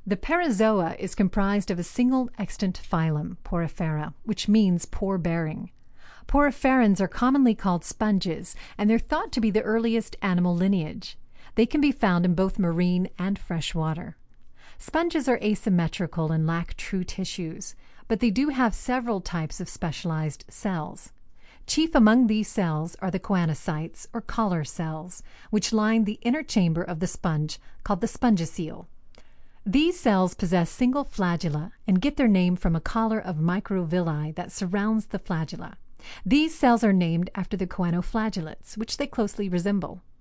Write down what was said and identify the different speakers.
Speaker 1: The Parazoa is comprised of a single extant phylum, Porifera, which means pore-bearing. Poriferans are commonly called sponges, and they're thought to be the earliest animal lineage. They can be found in both marine and fresh water. Sponges are asymmetrical and lack true tissues, but they do have several types of specialized cells. Chief among these cells are the choanocytes, or collar cells, which line the inner chamber of the sponge, called the spongiceal. These cells possess single flagella and get their name from a collar of microvilli that surrounds the flagella. These cells are named after the choanoflagellates, which they closely resemble.